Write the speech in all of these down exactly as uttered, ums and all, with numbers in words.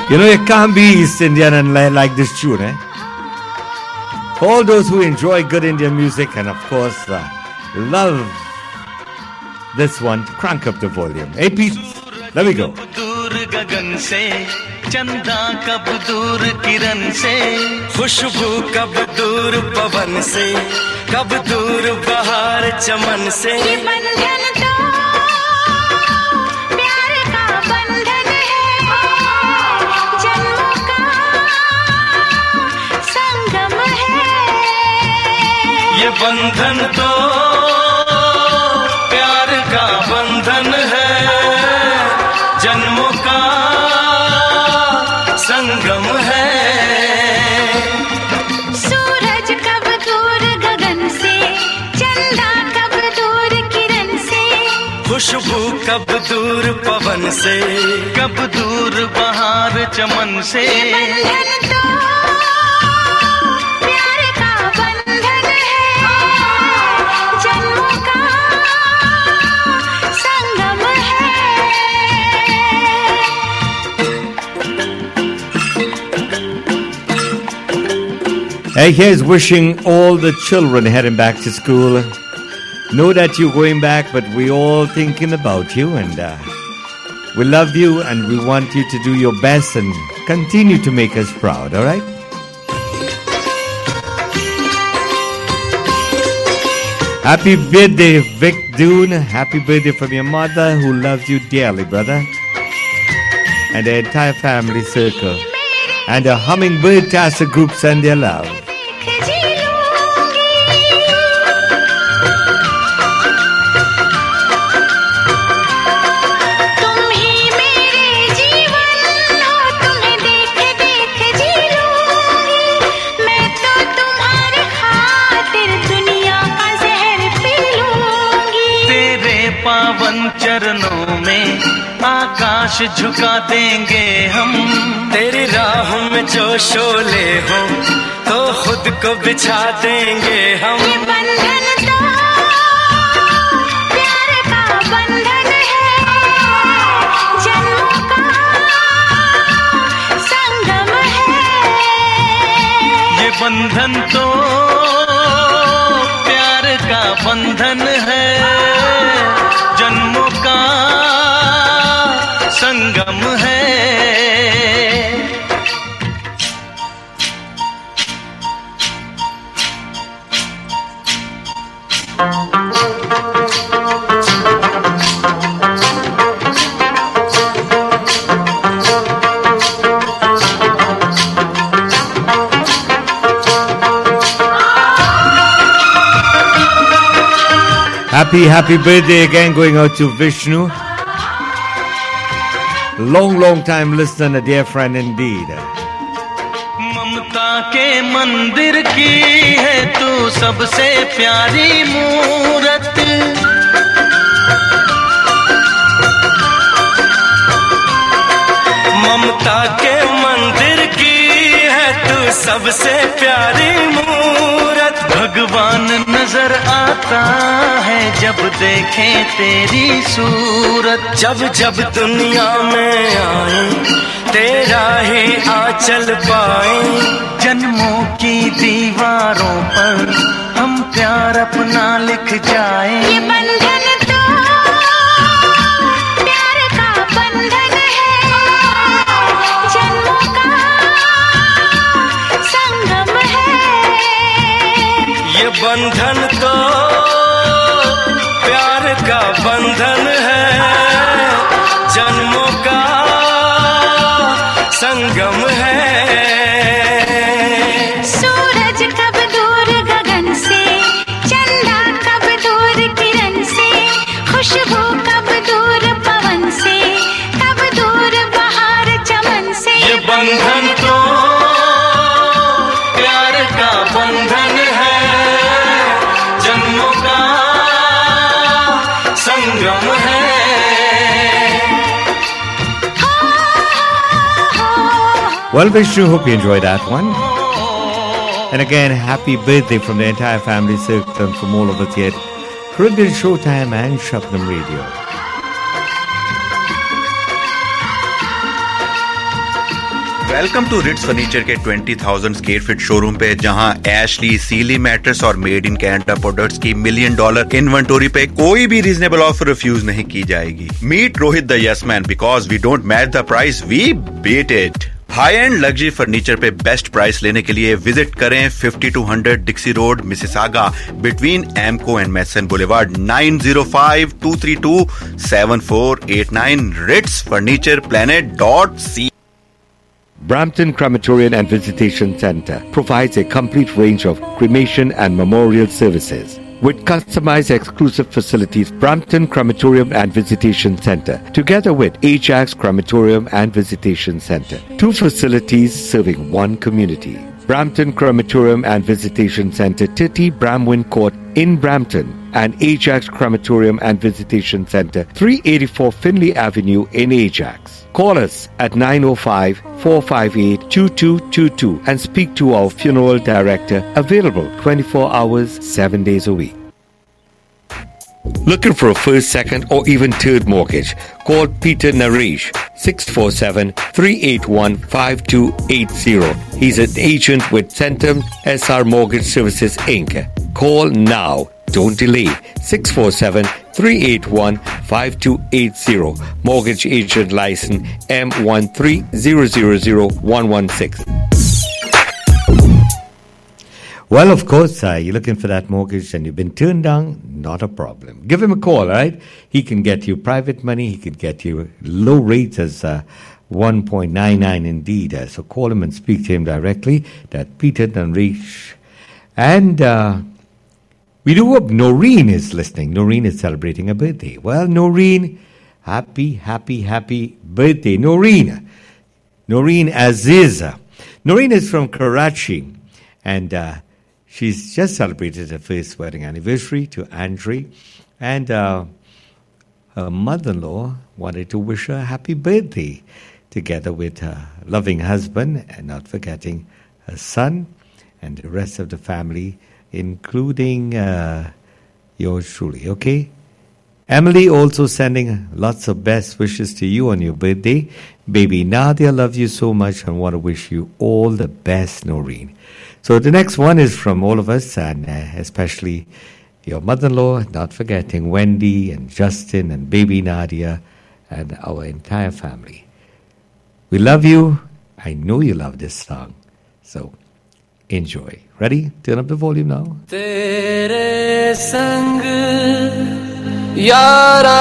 You know, you can't be East Indian and like this tune, eh? For all those who enjoy good Indian music and, of course, uh, love this one, crank up the volume. Hey, Pete, let me go. चंदा कब दूर किरण से, खुशबू कब दूर पवन से, कब दूर बहार चमन से। ये बंधन तो प्यार का बंधन है, जन्मों का संगम है। ये बंधन तो प्यार का बंधन है, जन्मों का संगम है। सूरज कब दूर गगन से, चंदा कब दूर किरण से, खुशबू कब दूर पवन से, कब दूर बहार चमन से। बंधन तो प्यार का बंधन है, जन्मों का संगम है। Hey, here's wishing all the children heading back to school. Know that you're going back, but we're all thinking about you, and uh, we love you, and we want you to do your best and continue to make us proud, all right? Happy birthday, Vic Dune. Happy birthday from your mother who loves you dearly, brother. And the entire family circle. And the Hummingbird Tasser group send their love. चरणों में आकाश झुका देंगे हम, तेरी राह में जो शोले हो तो खुद को बिछा देंगे हम। ये बंधन तो प्यार का बंधन है, जन्मों का संगम है। ये बंधन तो प्यार का बंधन है, जन्मों का संगम है। Happy, happy birthday again going out to Vishnu. Long, long time listener, a dear friend indeed. ममता के मंदिर की है तू सबसे प्यारी मूरत, ममता के मंदिर की है तू सबसे प्यारी मूरत। भगवान नजर आता है जब देखें तेरी सूरत, जब जब दुनिया में आए तेरा ही आंचल पाए। जन्मों की दीवारों पर हम प्यार अपना लिख जाए। ये बंधन तो प्यार का बंधन है, जन्मों का संगम है। ये बंधन तो प्यार का बंधन है, जन्मों का संगम है। सूरज कब दूर गगन से, चंदा कब दूर किरण से, खुशबू कब दूर पवन से, कब दूर बहार चमन से। ये बंधन तो प्यार का बंधन है, जन्मों का संगम है। Well, Vishnu, hope you enjoyed that one. And again, happy birthday from the entire family circle and from all of us here at Caribbean Showtime and Shabnam Radio. Welcome to Ritz furniture के बीस हज़ार square feet showroom पे, जहां Ashley, Sealy mattress और made in Canada products की million dollar inventory पे कोई भी रीजनेबल ऑफर रिफ्यूज नहीं की जाएगी. Meet Rohit the yes man because we don't match the price, we beat it. High end luxury furniture पे बेस्ट प्राइस लेने के लिए विजिट करें fifty two hundred Dixie road, Mississauga, between एमको and Matheson boulevard, nine zero five two three two seven four eight nine. Ritz furniture planet dot C. Brampton Crematorium and Visitation Center provides a complete range of cremation and memorial services. With customized exclusive facilities, Brampton Crematorium and Visitation Center, together with Ajax Crematorium and Visitation Center, two facilities serving one community. Brampton Crematorium and Visitation Center, thirty Bramwin Court in Brampton, and Ajax Crematorium and Visitation Center, three eighty-four Finley Avenue in Ajax. Call us at nine oh five, four five eight, two two two two and speak to our funeral director, available twenty-four hours, seven days a week. Looking for a first, second, or even third mortgage? Call Peter Naresh, six four seven, three eight one, five two eight zero. He's an agent with Centum S R Mortgage Services, Incorporated. Call now. Don't delay. six four seven, three eight one, five two eight zero. Mortgage agent license M one three zero zero zero one one six. Well, of course, uh, you're looking for that mortgage and you've been turned down, not a problem. Give him a call, all right? He can get you private money. He could get you low rates as uh, one point nine nine indeed. Uh, so call him and speak to him directly. That Peter Naresh. And uh, we do hope Noreen is listening. Noreen is celebrating a birthday. Well, Noreen, happy, happy, happy birthday. Noreen. Noreen Aziz. Noreen is from Karachi. And uh, she's just celebrated her first wedding anniversary to Andre. And uh, her mother-in-law wanted to wish her a happy birthday together with her loving husband and not forgetting her son and the rest of the family, including uh, yours truly, okay? Emily also sending lots of best wishes to you on your birthday. Baby Nadia, love you so much and want to wish you all the best, Noreen. So the next one is from all of us, and uh, especially your mother-in-law, not forgetting Wendy and Justin and baby Nadia and our entire family. We love you. I know you love this song. So enjoy. Ready? Turn up the volume now. Tere sang yara.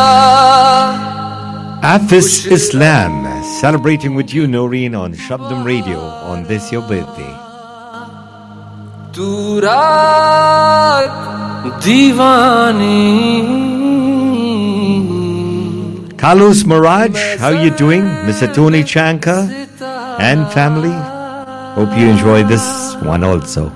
Afis Islam, celebrating with you, Noreen, on Shabdam Radio on this your birthday. Tu raat diwani. Carlos Miraj, how you doing? Mister Tony Chanka and family. Hope you enjoy this one also.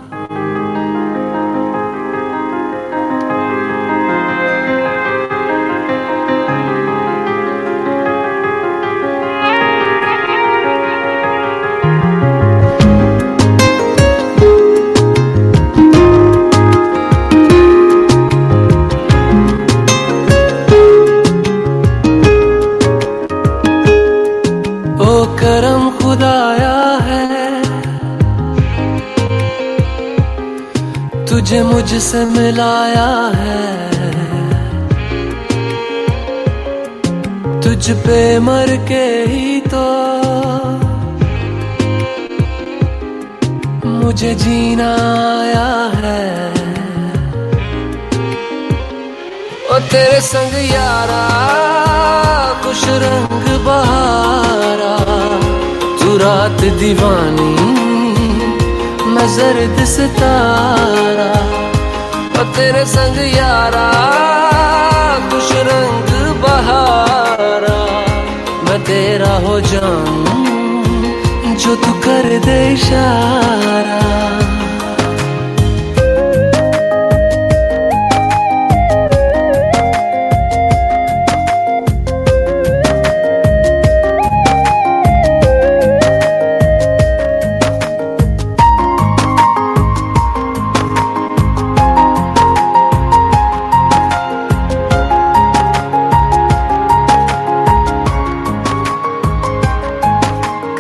तुझे मुझसे मिलाया है, तुझ पे मर के ही तो मुझे जीना आया है। ओ तेरे संग यारा खुश रंग बहारा, तू रात दीवानी मैं जर्द सितारा। ओ तेरे संग यारा खुश रंग बहारा, मैं तेरा हो जाऊं जो तू कर दे इशारा।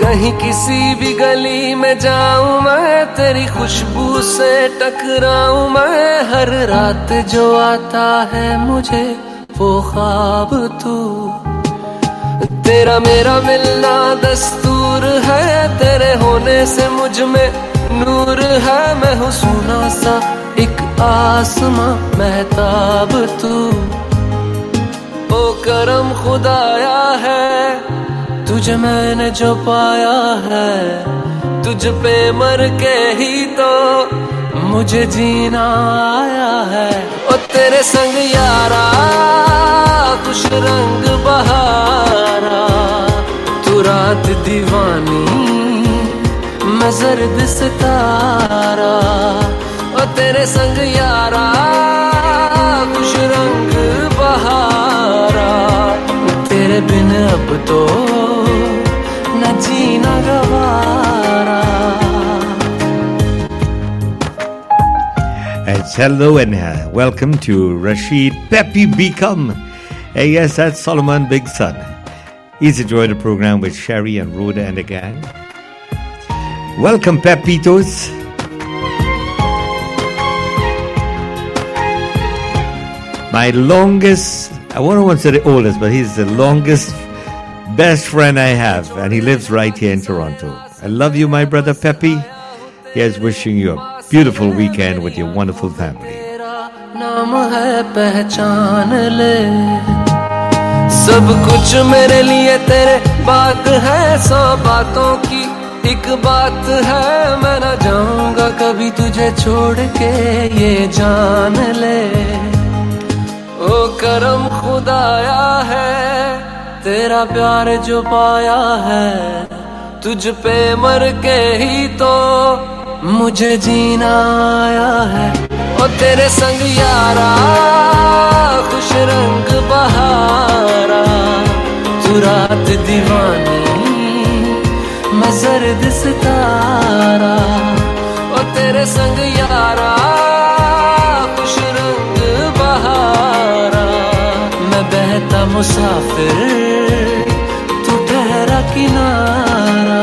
कहीं किसी भी गली में जाऊं मैं, तेरी खुशबू से टकराऊं मैं। हर रात जो आता है मुझे वो ख्वाब तू, तेरा मेरा मिलना दस्तूर है। तेरे होने से मुझ में नूर है। मैं हूँ सोना सा एक आसमां महताब तू। ओ करम खुदाया है तुझे मैंने जो पाया है, तुझ पे मर के ही तो मुझे जीना आया है। ओ तेरे संग यारा खुश रंग बहारा, तू रात दीवानी मैं जर्द सितारा। ओ तेरे संग यारा खुश रंग बहारा, तेरे बिन अब तो न जीना गवारा। It's hello and uh, welcome to Rashid Peppy Become. Uh, yes, that's Solomon Big Son. He's enjoying the program with Sherry and Rhoda and the gang. Welcome, Pepitos. My longest, I won't want to say the oldest, but he's the longest best friend I have, and he lives right here in Toronto. I love you, my brother Peppy. Here's wishing you a beautiful weekend with your wonderful family. नाम है पहचान ले, सब कुछ मेरे लिए तेरे बात है। सौ बातों की एक बात है, मैं ना जाऊंगा कभी तुझे छोड़ के, ये जान ले। ओ करम खुदाया है तेरा प्यार जो पाया है, तुझ पे मर के ही तो मुझे जीना आया है। ओ तेरे संग यारा खुश रंग बहारा, तू रात दीवानी मैं जर्द सितारा। ओ तेरे संग यारा खुश रंग बहारा, मैं बहता मुसाफिर तू ठहरा किनारा।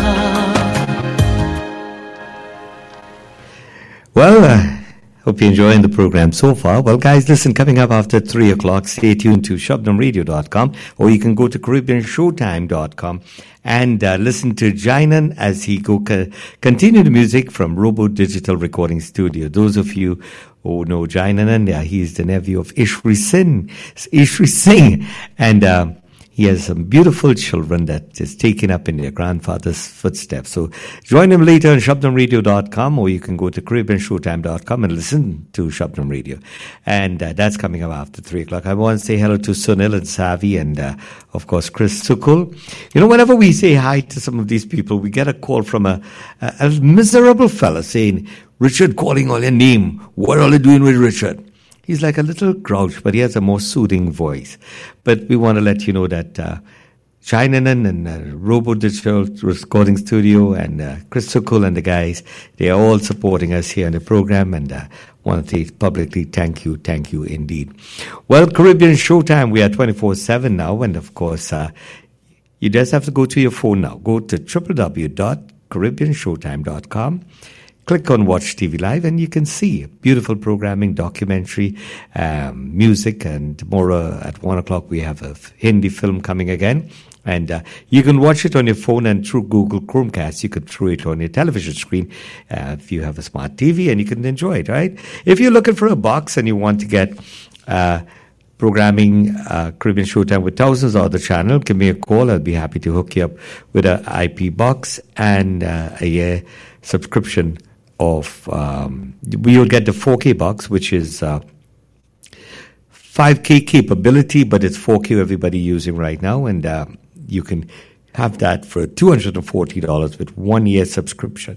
Well, uh, hope you're enjoying the program so far. Well, guys, listen, coming up after three o'clock, stay tuned to shabnam radio dot com, or you can go to caribbean showtime dot com and uh, listen to Jainan as he go co- continue the music from Robo Digital Recording Studio. Those of you who know Jainan, yeah, he's the nephew of Ishri Singh, Ishri Singh, and uh, he has some beautiful children that is taken up in their grandfather's footsteps. So join him later on shabnam radio dot com, or you can go to caribbean showtime dot com and listen to Shabnam Radio. And uh, that's coming up after three o'clock. I want to say hello to Sunil and Savi and, uh, of course, Chris Sukul. You know, whenever we say hi to some of these people, we get a call from a, a, a miserable fella saying, Richard, calling all your name. What are you doing with Richard? He's like a little grouch, but he has a more soothing voice. But we want to let you know that uh, Chinanan and uh, Robo Digital Recording Studio and uh, Chris Sukul and the guys, they are all supporting us here in the program, and uh, want to say publicly thank you, thank you indeed. Well, Caribbean Showtime, we are twenty-four seven now, and of course, uh, you just have to go to your phone now. Go to w w w dot caribbean showtime dot com. Click on Watch T V Live and you can see beautiful programming, documentary, um, music, and tomorrow at one o'clock we have a Hindi film coming again. And uh, you can watch it on your phone and through Google Chromecast. You could throw it on your television screen uh, if you have a smart T V, and you can enjoy it, right? If you're looking for a box and you want to get uh, programming uh, Caribbean Showtime with thousands of other channels, give me a call. I'll be happy to hook you up with an I P box and uh, a year subscription of, um, we'll get the four K box, which is uh, five K capability, but it's four K everybody using right now, and uh, you can have that for two hundred forty dollars with one year subscription.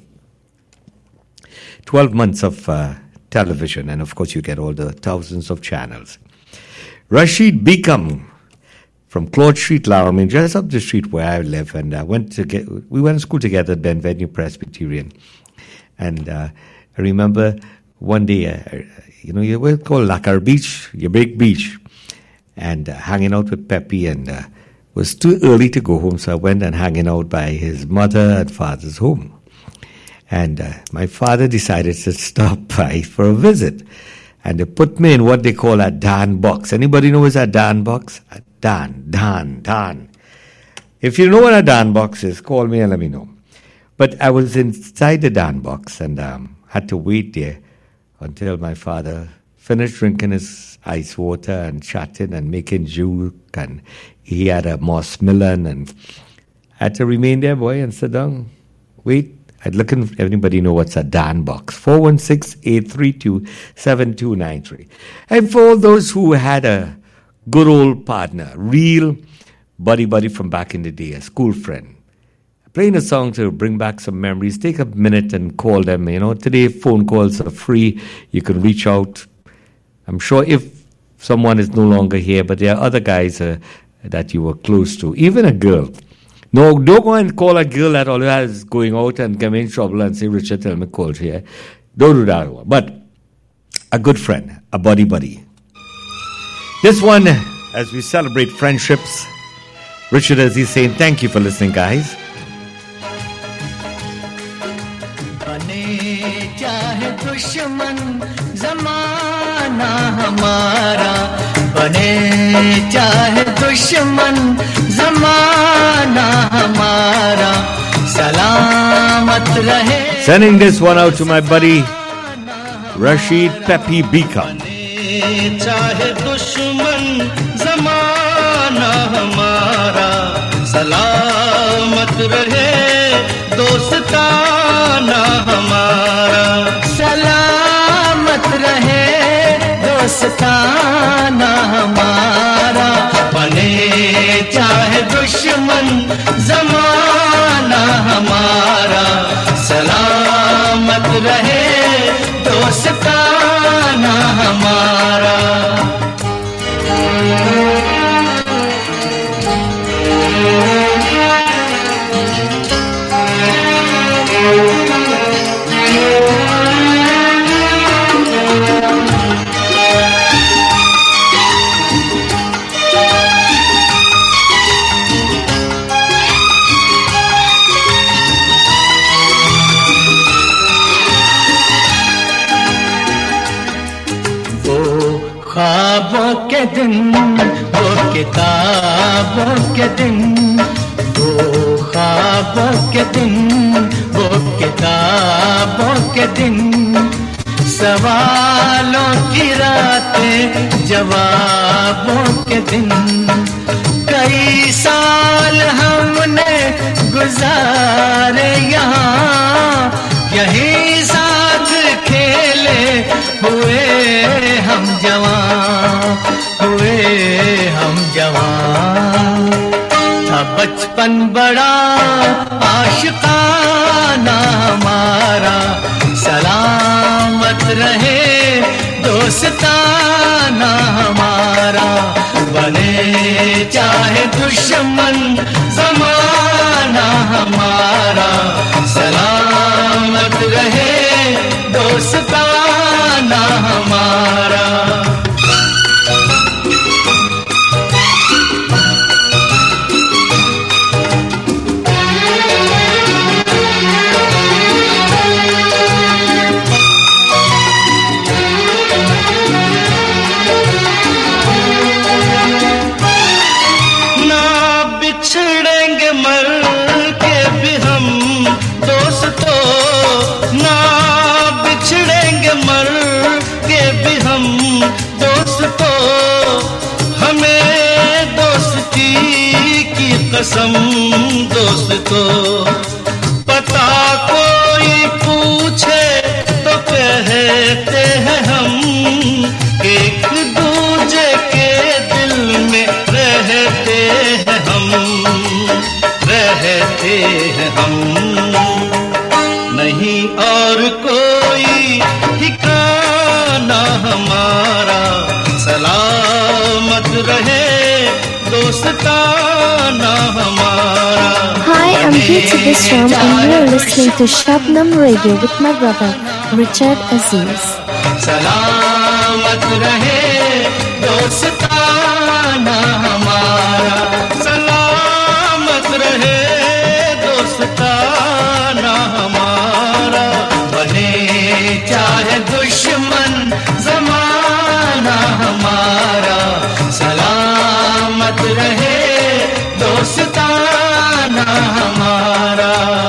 twelve months of uh, television, and of course you get all the thousands of channels. Rashid Become from Claude Street, Laramie, just up the street where I live, and uh, went to get, we went to school together at Benvenue Presbyterian. And uh, I remember one day, uh, you know, you were called Lakar Beach, your big beach, and uh, hanging out with Peppy and uh, was too early to go home, so I went and hanging out by his mother and father's home. And uh, my father decided to stop by for a visit. And they put me in what they call a Dan box. Anybody know what's a Dan box? A Dan, Dan, Dan. If you know what a Dan box is, call me and let me know. But I was inside the Dan box and um, had to wait there until my father finished drinking his ice water and chatting and making juke. And he had a moss melon and I had to remain there, boy, and sit down, wait. I'd look if anybody know what's a Dan box. four one six, eight three two, seven two nine three. And for all those who had a good old partner, real buddy buddy from back in the day, a school friend, playing a song to bring back some memories, take a minute and call them. You know, today phone calls are free. You can reach out. I'm sure if someone is no longer here, but there are other guys uh, that you were close to, even a girl. No, don't go and call a girl that always is going out and get in trouble and say, Richard, tell me called here. Don't do that one. But a good friend, a buddy buddy. This one, as we celebrate friendships, Richard, as he's saying, thank you for listening, guys. बने चाहे दुश्मन ज़माना हमारा, बने चाहे दुश्मन ज़माना हमारा, सलामत रहे. Sending this one out to my buddy Rashid Pepi Bika. बने चाहे दुश्मन ज़माना हमारा, सलामत रहे दोस्ताना हमारा, सलामत रहे दोस्ताना हमारा. बने चाहे दुश्मन ज़माना हमारा, सलामत रहे दोस्ताना हमारा. ख्वाबों के दिन, वो किताबों के दिन, वो ख्वाबों के दिन, वो किताबों के दिन, सवालों की रातें जवाबों के दिन. कई साल हमने गुजारे यहाँ, यही साथ खेले हुए हम जवान, हुए हम जवान. था बचपन बड़ा आशिकाना हमारा, सलामत रहे दोस्ताना हमारा. बने चाहे दुश्मन ज़माना हमारा, सलामत रहे दोस्ताना हमारा. कसम दोस्तों, पता कोई पूछे तो कहते हैं हम, एक दूजे के दिल में रहते हैं हम, रहते हैं हम. नहीं और कोई ठिकाना हमारा, सलामत रहे दोस्ताना हमारा. Hi, I'm Beauty Bishram and you're listening to Shabnam Radio with my brother Richard Aziz. सलामत रहे दोस्ताना हमारा, सलामत दोस्ताना हमारा, बने चाहे दुश्मन जमाना हमारा, सलामत रहे दोस्ताना हमारा।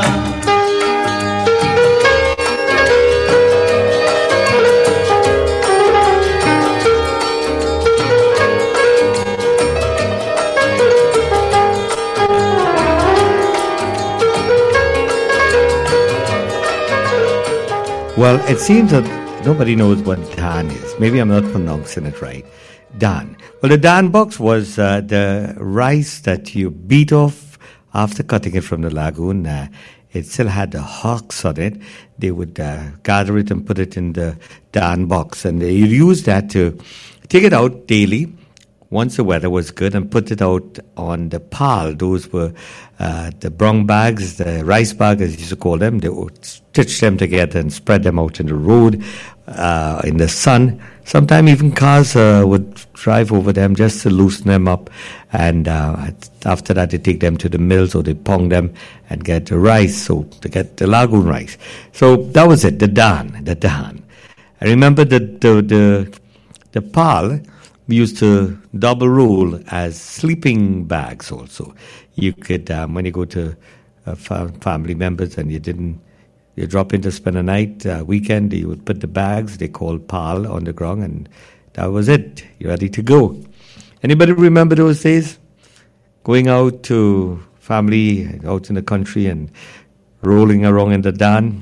Well, it seems that nobody knows what dhan is. Maybe I'm not pronouncing it right. Dhan. Well, the dhan box was uh, the rice that you beat off after cutting it from the lagoon. Uh, it still had the husks on it. They would uh, gather it and put it in the dhan box. And they use that to take it out daily once the weather was good and put it out on the pal. Those were uh, the brown bags, the rice bag as you used to call them. They would stitch them together and spread them out in the road, uh, in the sun. Sometimes even cars uh, would drive over them just to loosen them up. And uh, after that, they take them to the mills or they pong them and get the rice, so to get the lagoon rice. So that was it, the dhan, the dhan. I remember the, the, the, the pal, we used to double roll as sleeping bags also. You could, um, when you go to uh, family members and you didn't, you drop in to spend a night, uh, weekend, you would put the bags, they called pal, on the ground, and that was it. You're ready to go. Anybody remember those days? Going out to family, out in the country and rolling around in the dhan?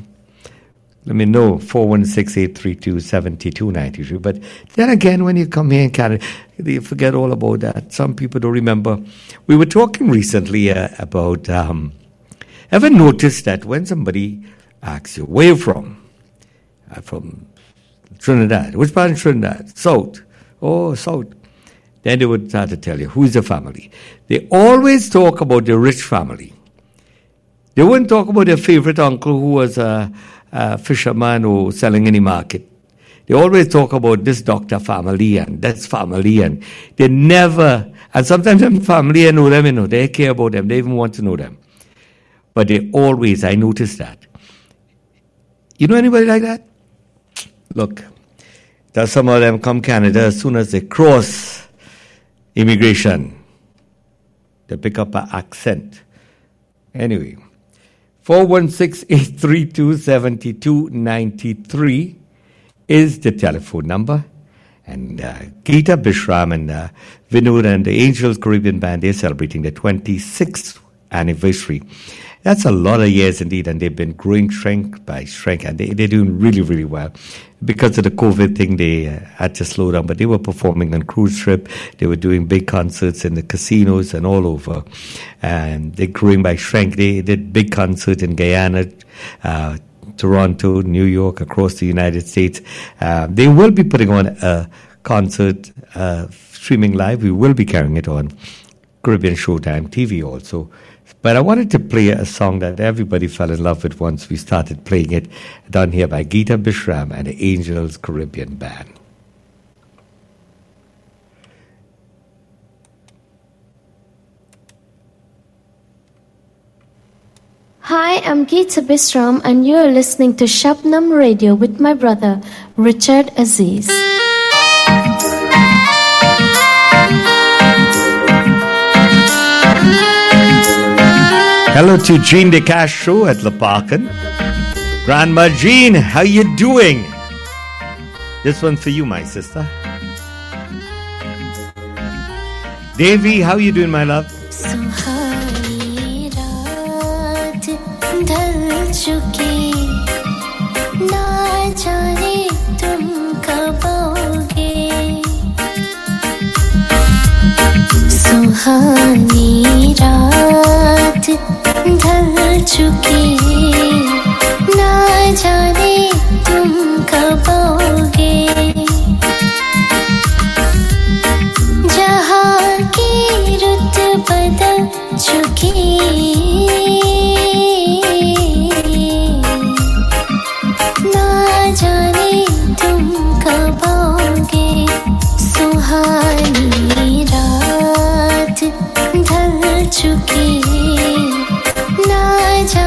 Let me know, four one six, eight three two, seven two nine three. But then again, when you come here in Canada, you forget all about that. Some people don't remember. We were talking recently uh, about, um, ever noticed that when somebody asks you, where you from? I'm from Trinidad. Which part of Trinidad? South. Oh, South. Then they would start to tell you, who's the family? They always talk about the rich family. They wouldn't talk about their favorite uncle who was a... Uh, fisherman or selling any market. They always talk about this doctor family and that's family, and they never, and sometimes them family, I know them, you know, they care about them, they even want to know them. But they always, I noticed that. You know anybody like that? Look, there's some of them come Canada, as soon as they cross immigration, they pick up an accent. Anyway, four one six, eight three two, seven two nine three is the telephone number. And uh, Geeta Bishram and uh, Vinod and the Angels Caribbean Band, they're celebrating their twenty-sixth anniversary. That's a lot of years indeed, and they've been growing strength by strength, and they, they're doing really, really well. Because of the COVID thing, they uh, had to slow down, but they were performing on cruise ship. They were doing big concerts in the casinos and all over. And they're growing by strength. They did big concerts in Guyana, uh, Toronto, New York, across the United States. Uh, they will be putting on a concert uh, streaming live. We will be carrying it on Caribbean Showtime T V also. But I wanted to play a song that everybody fell in love with once we started playing it, done here by Geeta Bishram and the Angels Caribbean Band. Hi, I'm Geeta Bishram and you're listening to Shabnam Radio with my brother, Richard Aziz. Hello to Jean De Castro at Lepakan. Grandma Jean, how you doing? This one's for you, my sister. Devi, how you doing, my love? सुहानी रात ढल चुकी, ना जाने तुम कब आओगे। सुहानी रात ढल चुकी, ना जाने तुम कब आओगे। जहाँ की रुत बदल चुकी, ना जाने तुम कब आओगे। सुहानी रात ढल चुकी, ना जाने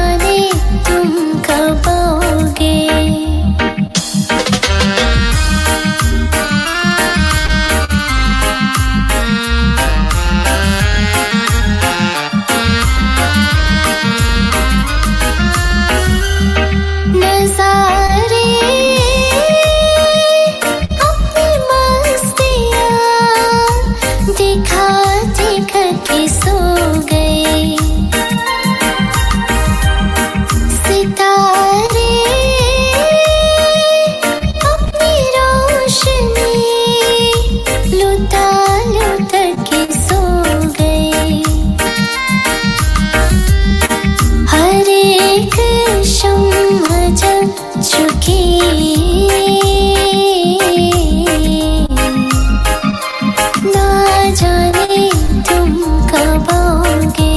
चुकी ना जाने तुम कब आओगे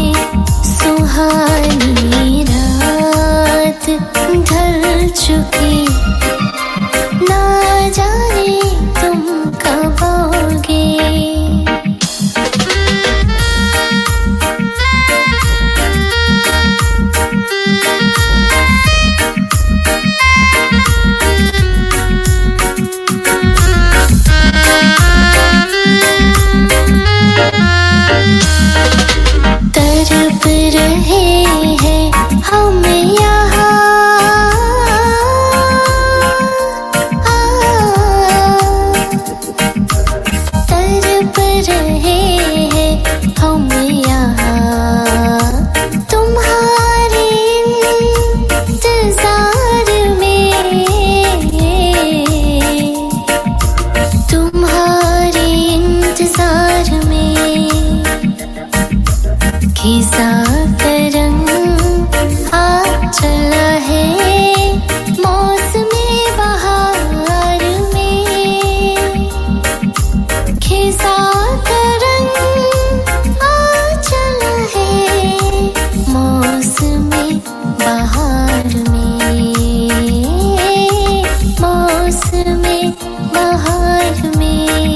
सुहानी रात ढल चुकी ना जाने तुम कब आओगे तड़प रहे हैं हम यहाँ तड़प रहे हैं हम यहाँ तुम्हारे इंतजार में तुम्हारे इंतजार में खिसा तरंग आ चला है मौसमी बहार में खिसा तरंग आ चला है मौसमी बहार में मौसमी बहार में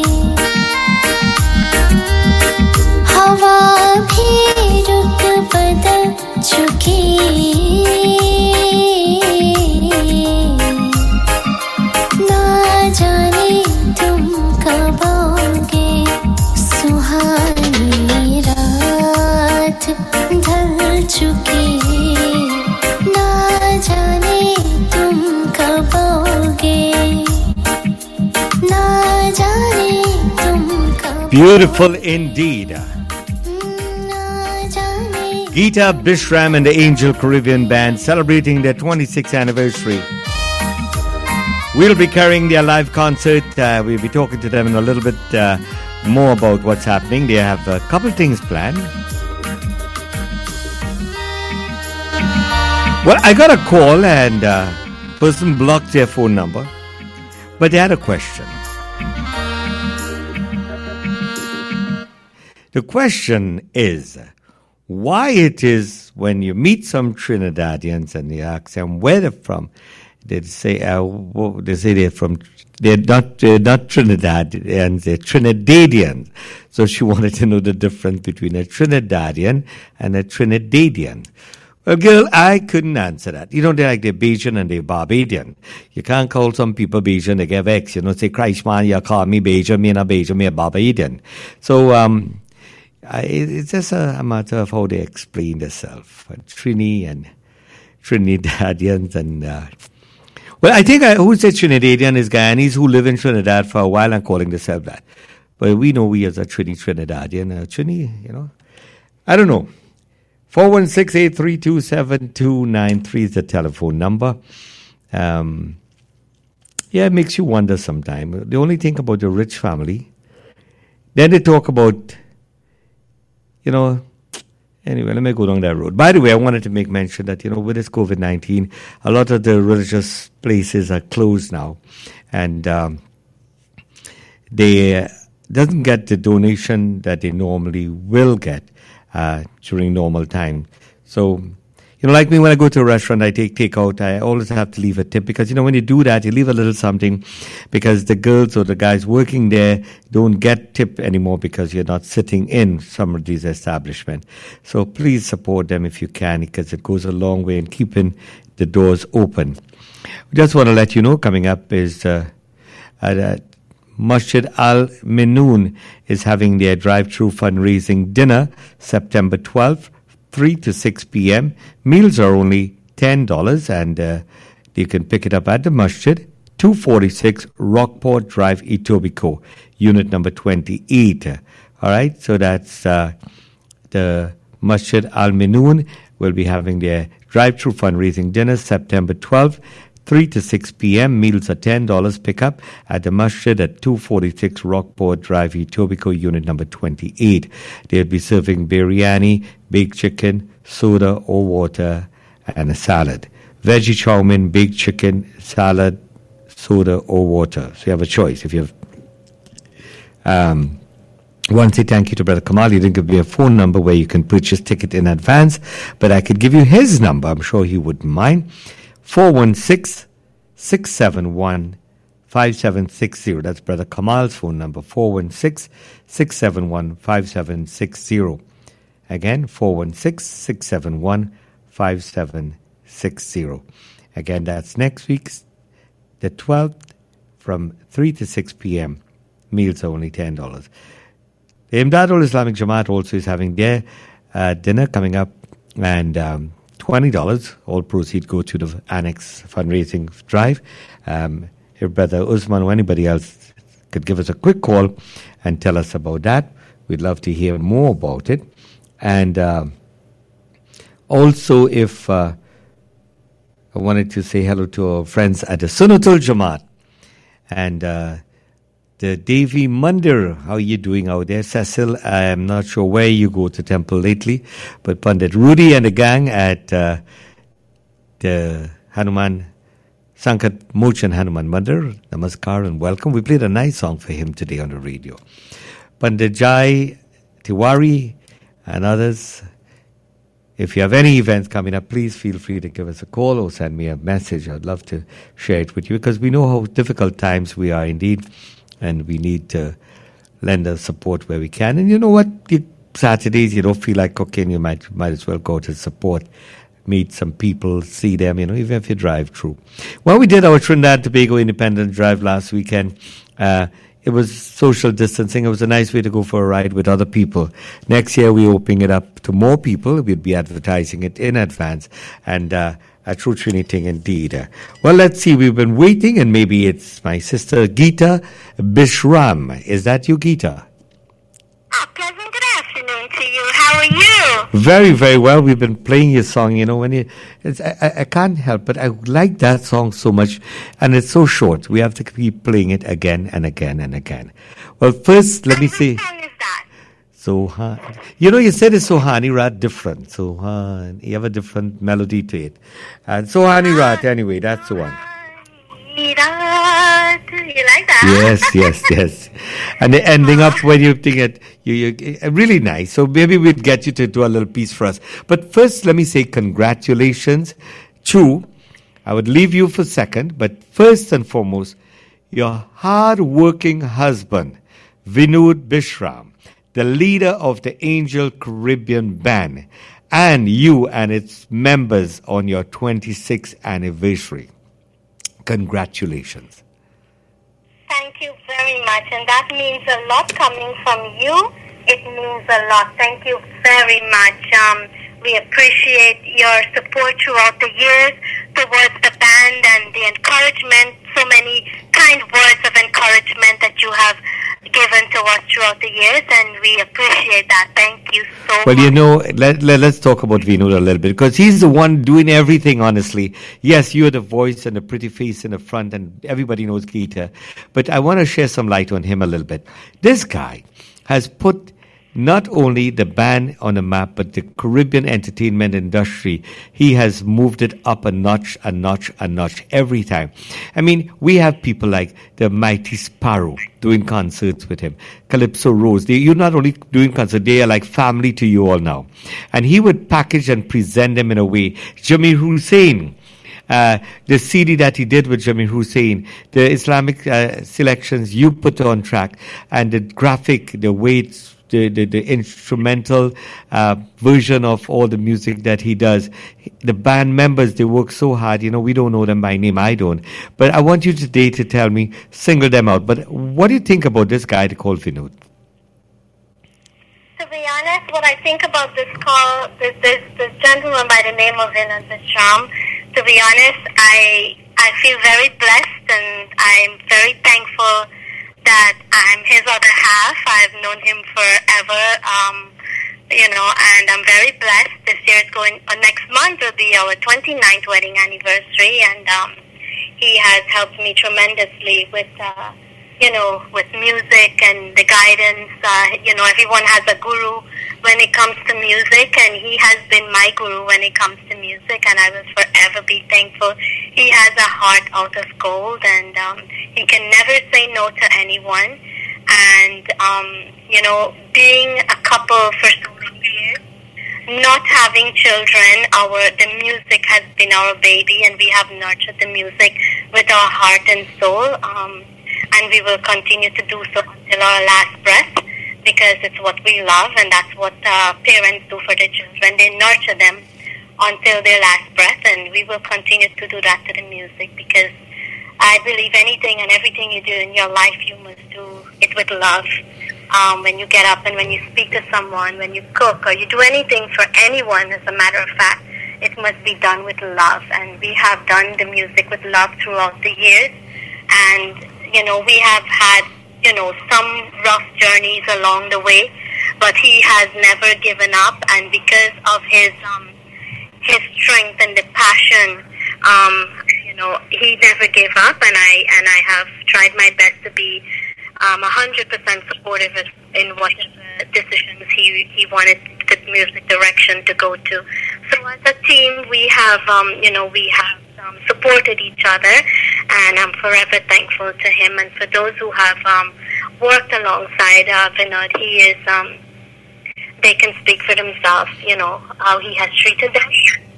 हवा भी रुक बदल चुकी ना जाने तुम कब आओगे सुहानी रात ढल चुकी ना जाने तुम कब आओगे ना जाने तुम कब Beautiful indeed. Geeta Bishram and the Angel Caribbean Band celebrating their twenty-sixth anniversary. We'll be carrying their live concert. Uh, we'll be talking to them in a little bit uh, more about what's happening. They have a couple things planned. Well, I got a call and uh, person blocked their phone number, but they had a question. The question is, why it is when you meet some Trinidadians and you ask them where they're from, they say uh, they say they're from they're not uh, not Trinidadians, they're Trinidadians. So she wanted to know the difference between a Trinidadian and a Trinidadian. Well, girl, I couldn't answer that. You know, they're like they're Bajan and they're Barbadian. You can't call some people Bajan, they get vexed. You know, say, Christ man, you call me Bajan, me not Bajan, me a Barbadian. So, um, I, it's just a, a matter of how they explain themselves. Trini and Trinidadians and... Uh, well, I think I, who said Trinidadian is Guyanese who live in Trinidad for a while and calling themselves that. But we know we as a Trini Trinidadian. Uh, Trini, you know. I don't know. four one six, eight three two, seven two nine three is the telephone number. Um, yeah, it makes you wonder sometimes. They only think about the rich family. Then they talk about... You know, anyway, let me go down that road. By the way, I wanted to make mention that, you know, with this COVID nineteen, a lot of the religious places are closed now. And um, they uh, doesn't get the donation that they normally will get uh, during normal time. So, you know, like me, when I go to a restaurant, I take takeout, I always have to leave a tip because, you know, when you do that, you leave a little something because the girls or the guys working there don't get tip anymore because you're not sitting in some of these establishments. So please support them if you can because it goes a long way in keeping the doors open. Just want to let you know, coming up is uh, uh, Masjid Al Minoon is having their drive-through fundraising dinner September twelfth. three to six p.m. Meals are only ten dollars and uh, you can pick it up at the Masjid, two forty-six Rockport Drive, Etobicoke, unit number twenty-eight. All right, so that's uh, the Masjid Al Minoon will be having their drive-through fundraising dinner September twelfth, three to six p.m. Meals are ten dollars. Pick up at the Masjid at two forty-six Rockport Drive, Etobicoke, unit number twenty-eight. They'll be serving biryani, baked chicken, soda or water, and a salad. veggie chow mein, baked chicken, salad, soda, or water. So you have a choice. If you have, um, want to say thank you to Brother Kamal. He didn't give me a phone number where you can purchase ticket in advance, but I could give you his number. I'm sure he wouldn't mind. four one six, six seven one, five seven six zero. That's Brother Kamal's phone number, four one six, six seven one, five seven six zero. Again, four one six, six seven one, five seven six zero. Again, that's next week's, the twelfth, from three to six p.m. Meals are only ten dollars. The Imdadul Islamic Jamaat also is having their uh, dinner coming up, and um, twenty dollars. All proceeds go to the Annex fundraising drive. Um, if Brother Usman or anybody else could give us a quick call and tell us about that, we'd love to hear more about it. And uh, also, if uh, I wanted to say hello to our friends at the Sunnatul Jamaat and uh, the Devi Mandir. How are you doing out there, Cecil? I'm not sure where you go to temple lately, but Pandit Rudy and the gang at uh, the Hanuman Sankat Mochan Hanuman Mandir, namaskar and welcome. We played a nice song for him today on the radio. Pandit Jai Tiwari and others, if you have any events coming up, please feel free to give us a call or send me a message. I'd love to share it with you because we know how difficult times we are indeed, and we need to lend our support where we can. And you know what? You, Saturdays, you don't feel like cooking, you might might as well go to support, meet some people, see them, you know, even if you drive through. Well, we did our Trinidad and Tobago Independent Drive last weekend. Uh, It was social distancing. It was a nice way to go for a ride with other people. Next year, we're opening it up to more people. We'll be advertising it in advance. And uh, a true Trini thing indeed. Uh, well, let's see. We've been waiting, and maybe it's my sister, Geeta Bishram. Is that you, Geeta? Oh, pleasant good afternoon to you. How are you? Very, very well. We've been playing your song. You know, when you, it's, I, I can't help, but I like that song so much, and it's so short. We have to keep playing it again and again and again. Well, first, let me say. What song is that? Sohan. You know, you said it's Sohani Rat different. Sohan. You have a different melody to it. And Sohani Rat, anyway, that's the one. You like that? Yes, yes, yes. And the ending up when you think it, you, you, really nice. So maybe we'd get you to do a little piece for us. But first, let me say congratulations to, I would leave you for second, but first and foremost, your hard-working husband, Vinod Bishram, the leader of the Angel Caribbean Band, and you and its members on your twenty-sixth anniversary. Congratulations. Thank you very much. And that means a lot coming from you. It means a lot. Thank you very much. Um, we appreciate your support throughout the years towards the band and the encouragement, so many kind words of encouragement that you have given to us throughout the years, and we appreciate that. Thank you so well, much. you know, let, let, let's talk about Vinod a little bit, because he's the one doing everything, honestly. Yes, you're the voice and the pretty face in the front, and everybody knows Geeta, but I want to share some light on him a little bit. This guy has put not only the band on the map, but the Caribbean entertainment industry. He has moved it up a notch, a notch, a notch every time. I mean, we have people like the Mighty Sparrow doing concerts with him. Calypso Rose. They, you're not only doing concerts, they are like family to you all now. And he would package and present them in a way. Jamil Hussain. Uh, the C D that he did with Jamil Hussain, the Islamic uh, selections you put on track, and the graphic, the way it's The, the, the instrumental uh, version of all the music that he does. The band members, they work so hard. You know, we don't know them by name. I don't. But I want you today to tell me, single them out. But what do you think about this guy called Vinod? To be honest, what I think about this call, this, this, this gentleman by the name of Vinod Bishram, to be honest, I I feel very blessed, and I'm very thankful that I'm his other half. I've known him forever, um, you know, and I'm very blessed. This year is going, uh, next month will be our twenty-ninth wedding anniversary, and um, he has helped me tremendously with, uh, you know, with music and the guidance. Uh, you know, everyone has a guru, when it comes to music, and he has been my guru when it comes to music, and I will forever be thankful. He has a heart out of gold, and um, he can never say no to anyone. And, um, you know, being a couple for so many years, not having children, our the music has been our baby, and we have nurtured the music with our heart and soul, um, and we will continue to do so until our last breath, because it's what we love, and that's what uh, parents do for their children. They nurture them until their last breath, and we will continue to do that to the music, because I believe anything and everything you do in your life, you must do it with love. Um, when you get up and when you speak to someone, when you cook, or you do anything for anyone, as a matter of fact, it must be done with love. And we have done the music with love throughout the years. And, you know, we have had, you know, some rough journeys along the way, but he has never given up. And because of his um, his strength and the passion, um, you know, he never gave up. And I and I have tried my best to be um, one hundred percent supportive in whatever decisions he he wanted the music direction to go to. So as a team, we have, um, you know, we have um, supported each other, and I'm forever thankful to him. And for those who have um, worked alongside uh, Vinod, he is, um, they can speak for themselves, you know, how he has treated them,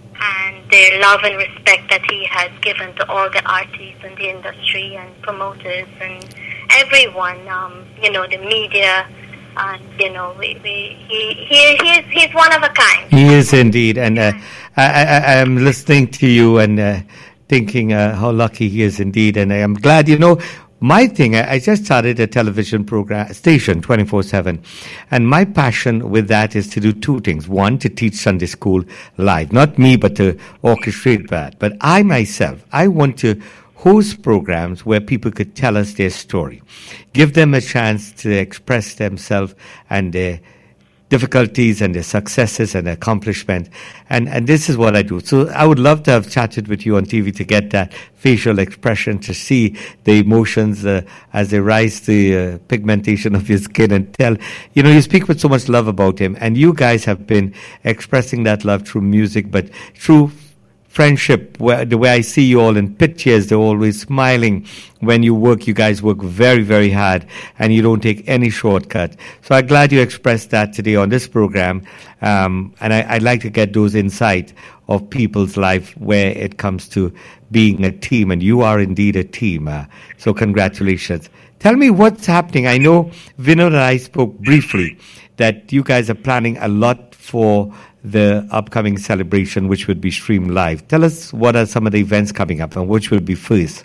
and their love and respect that he has given to all the artists in the industry and promoters and everyone, um, you know, the media. And, you know, we, we, he, he, he is, he's one of a kind. He is indeed. And uh, I, I, I'm listening to you and uh, thinking uh, how lucky he is indeed. And I am glad, you know, my thing, I, I just started a television program station twenty-four seven. And my passion with that is to do two things. One, to teach Sunday school live. Not me, but to orchestrate that. But I myself, I want to host programs where people could tell us their story, give them a chance to express themselves and their difficulties and their successes and accomplishment. And, and this is what I do. So I would love to have chatted with you on T V to get that facial expression, to see the emotions uh, as they rise to the uh, pigmentation of your skin, and tell, you know, you speak with so much love about him, and you guys have been expressing that love through music, but through friendship, where the way I see you all in pictures, they're always smiling. When you work, you guys work very, very hard, and you don't take any shortcut. So I'm glad you expressed that today on this program. Um, and I, I'd like to get those insights of people's life where it comes to being a team, and you are indeed a team. Uh, so congratulations. Tell me what's happening. I know Vinod and I spoke briefly that you guys are planning a lot for the upcoming celebration, which would be streamed live. Tell us what are some of the events coming up, and which will be first.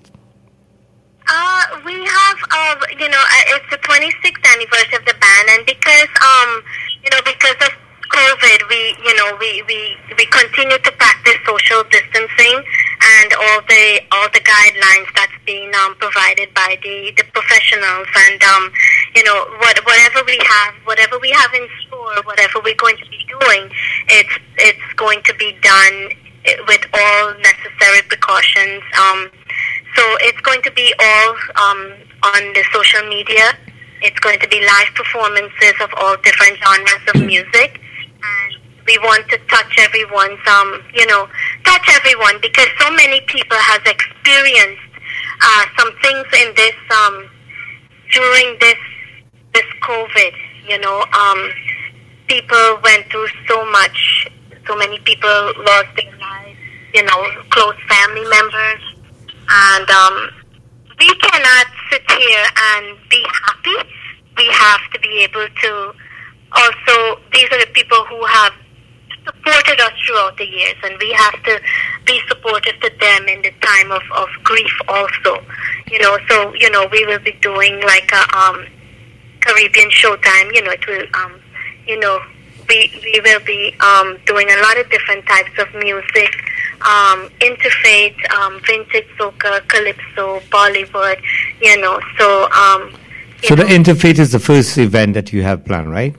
Uh, we have, uh, you know, uh, it's the twenty-sixth anniversary of the band, and because, um, you know, because of COVID, we, you know, we, we, we continue to practice social distancing and all the all the guidelines that's being um, provided by the, the professionals, and um, you know, what, whatever we have, whatever we have in store, whatever we're going to be doing, it's it's going to be done with all necessary precautions. Um, so it's going to be all um, on the social media. It's going to be live performances of all different genres of music, and we want to touch everyone's, um, you know, touch everyone, because so many people has experienced uh, some things in this um, during this this COVID. You know, um, people went through so much. So many people lost their lives. You know, close family members, and um, we cannot sit here and be happy. We have to be able to also. These are the people who have supported us throughout the years, and we have to be supportive to them in the time of, of grief also. You know, so, you know, we will be doing like a um, Caribbean Showtime. You know, it will, um, you know, we we will be um, doing a lot of different types of music, um, interfaith, um, vintage soca, calypso, Bollywood, you know, so... Um, so know. The Interfaith is the first event that you have planned, right?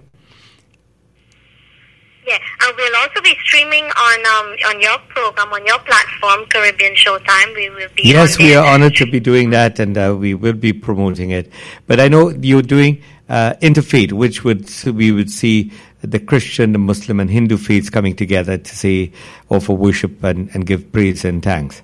Yeah, and we'll also be streaming on um, on your program, on your platform, Caribbean Showtime. We will be. Yes, we are honored to be doing that, and uh, we will be promoting it. But I know you're doing uh, Interfaith, which would we would see the Christian, the Muslim, and Hindu faiths coming together to say, offer worship and, and give praise and thanks.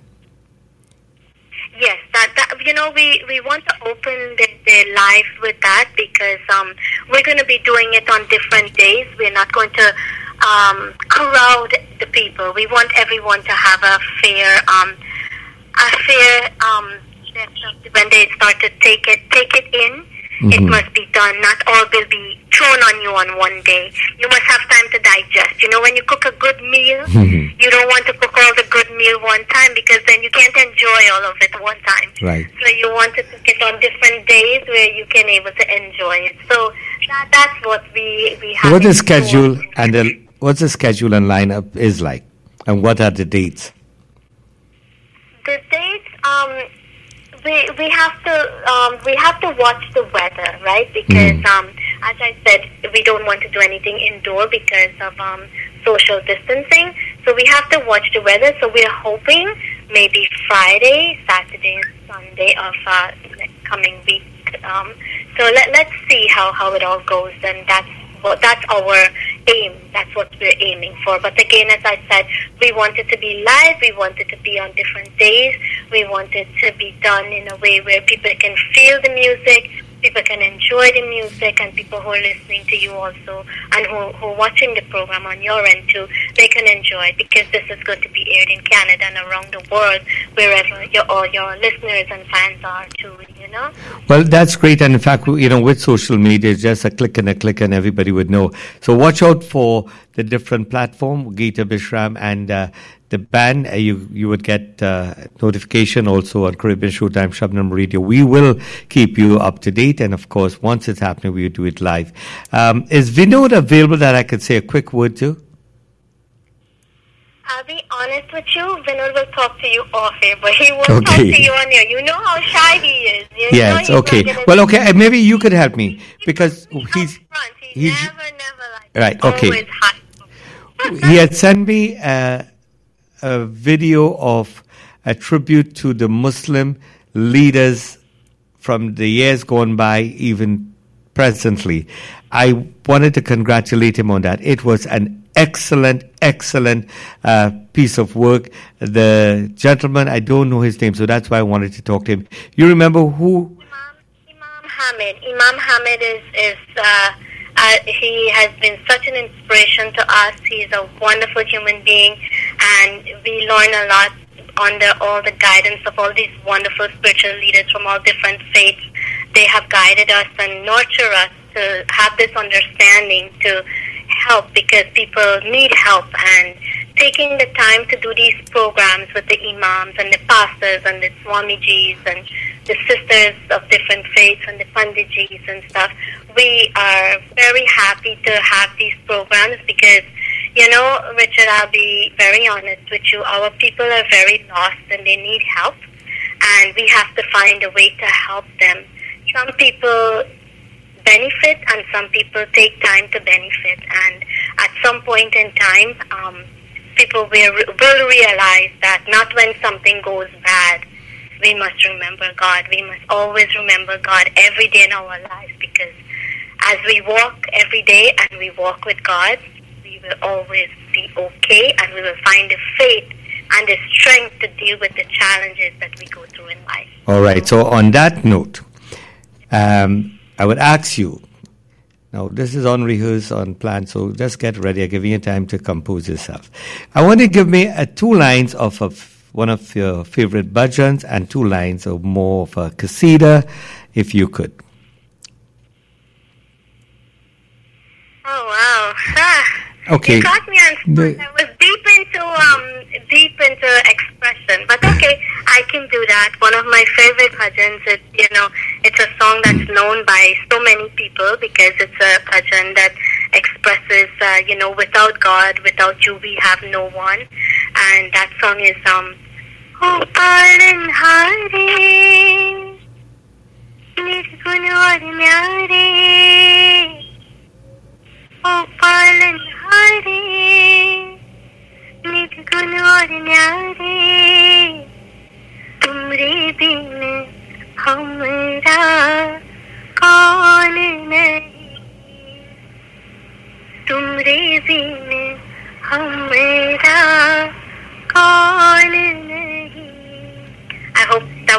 Yes, that, that you know, we, we want to open the, their lives with that because um, we're going to be doing it on different days. We're not going to um, crowd the people. We want everyone to have a fair, um, a fair. Um, when they start to take it, take it in. Mm-hmm. It must be done. Not all will be thrown on you on one day. You must have time to digest. You know, when you cook a good meal, mm-hmm. you don't want to cook all the good meal one time because then you can't enjoy all of it one time. Right. So you want to cook it on different days where you can able to enjoy it. So that, that's what we we have. What the schedule and the, what's the schedule and lineup is like, and what are the dates? The dates, um. We we have to um, we have to watch the weather, right? Because mm. um, as I said, we don't want to do anything indoor because of um, social distancing. So we have to watch the weather. So we're hoping maybe Friday, Saturday, and Sunday of uh, coming week. Um, so let let's see how, how it all goes. And that's well, that's our aim. That's what we're aiming for. But again, as I said, we want it to be live. We want it to be on different days. We want it to be done in a way where people can feel the music, people can enjoy the music, and people who are listening to you also, and who, who are watching the program on your end too, they can enjoy it because this is going to be aired in Canada and around the world, wherever your, all your listeners and fans are too, you know? Well, that's great. And in fact, you know, with social media, it's just a click and a click and everybody would know. So watch out for the different platform, Geeta Bishram, and uh, the band. Uh, you you would get uh, notification also on Caribbean Showtime Shabnam Radio. We will keep you up to date, and of course, once it's happening, we will do it live. Um, is Vinod available that I could say a quick word to? I'll be honest with you, Vinod will talk to you off air, but he won't okay. talk to you on air. You know how shy he is. You yes, know okay. Well, okay, maybe you could help me because he's he's... Front. He's, he's never, never like right, okay. Always high. He had sent me a, a video of a tribute to the Muslim leaders from the years gone by, even presently. I wanted to congratulate him on that. It was an excellent, excellent uh, piece of work. The gentleman, I don't know his name, so that's why I wanted to talk to him. You remember who? Imam, Imam Hamid. Imam Hamid is, is uh, uh, he has been such an inspiration to us. He's a wonderful human being, and we learn a lot under all the guidance of all these wonderful spiritual leaders from all different faiths. They have guided us and nurtured us to have this understanding to help because people need help, and taking the time to do these programs with the imams and the pastors and the Swamijis and the sisters of different faiths and the Panditjis and stuff, we are very happy to have these programs because, you know, Richard, I'll be very honest with you, our people are very lost and they need help, and we have to find a way to help them. Some people benefit and some people take time to benefit, and at some point in time um, people will, will realize that not when something goes bad we must remember God. We must always remember God every day in our lives, because as we walk every day and we walk with God, we will always be okay, and we will find the faith and the strength to deal with the challenges that we go through in life. All right, so on that note, um, I would ask you, now this is unrehearsed, unplanned, so just get ready. I'm giving you time to compose yourself. I want to give me uh, two lines of, of one of your favorite bhajans and two lines of more of a qasida, if you could. Oh, wow. Ah, okay. You got me on spot. I was deep into, um, deep into expression, but okay, I can do that. One of my favorite bhajans, it, you know, it's a song that's known by so many people because it's a bhajan that expresses, uh, you know, without God, without you, we have no one. And that song is, um, O Palan Hare, Nirgun aur Nyare, O Palan Hare, Nirgun aur Nyare, Tumre bin hamara kaun nahi, Tum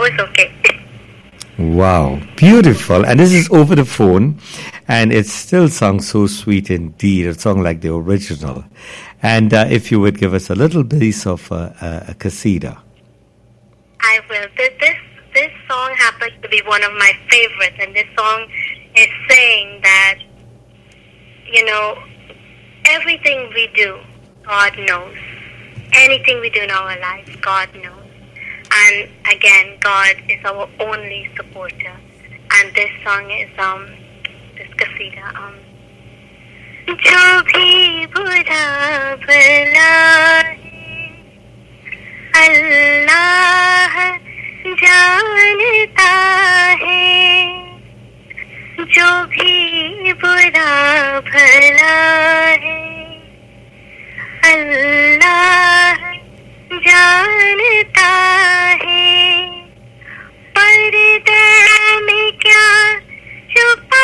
it's okay. Wow, beautiful. And this is over the phone, and it still sounds so sweet indeed, a song like the original. And uh, if you would give us a little piece of uh, uh, a qasida. I will. This, this this song happens to be one of my favorites, and this song is saying that, you know, everything we do, God knows. Anything we do in our lives, God knows. And again, God is our only supporter. And this song is um this qasida um जो भी बुरा भला है अल्लाह जानता है जो भी बुरा भला है अल्लाह जानता है पर्दा में क्या छुपा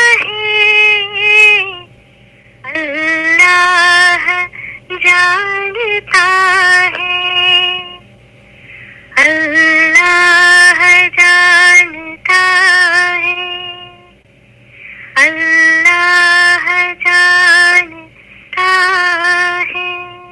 है अल्लाह जानता है अल्लाह जानता है अल्लाह जानता है.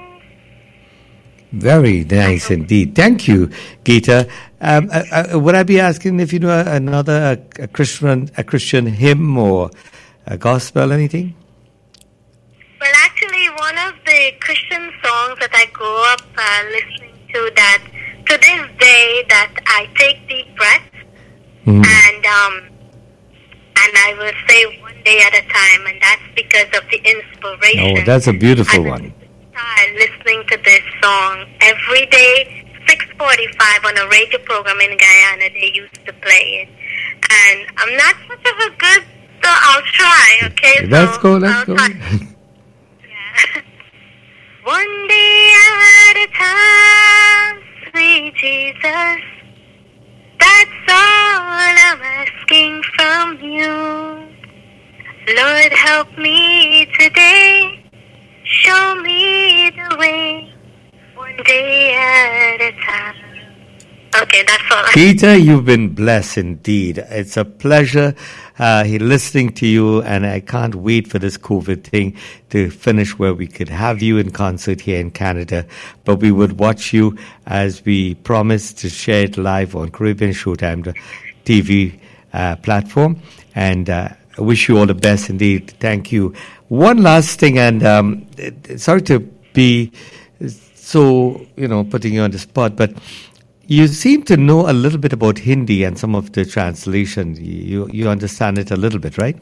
Very nice indeed. Thank you, Geeta. Um, uh, uh, would I be asking if you know another a, a Christian a Christian hymn or a gospel, anything? Well, actually, one of the Christian songs that I grew up uh, listening to, that to this day, that I take deep breaths, Mm. and um, and I will say one day at a time, and that's because of the inspiration. Oh, that's a beautiful I one. started listening to this song every day, six forty-five on a radio program in Guyana. They used to play it, and I'm not much of a good, so I'll try. Okay, Let's so go. Let's I'll go. try. Yeah. One day at a time, sweet Jesus. That's all I'm asking from you. Lord, help me today. Show me the way. One day at a time. Okay, that's all. Peter, you've been blessed indeed. It's a pleasure uh, listening to you, and I can't wait for this COVID thing to finish where we could have you in concert here in Canada. But we would watch you as we promised to share it live on Caribbean Showtime, the T V uh, platform. And uh, I wish you all the best indeed. Thank you. One last thing, and um, sorry to be so, you know, putting you on the spot, but you seem to know a little bit about Hindi and some of the translation. You you understand it a little bit, right?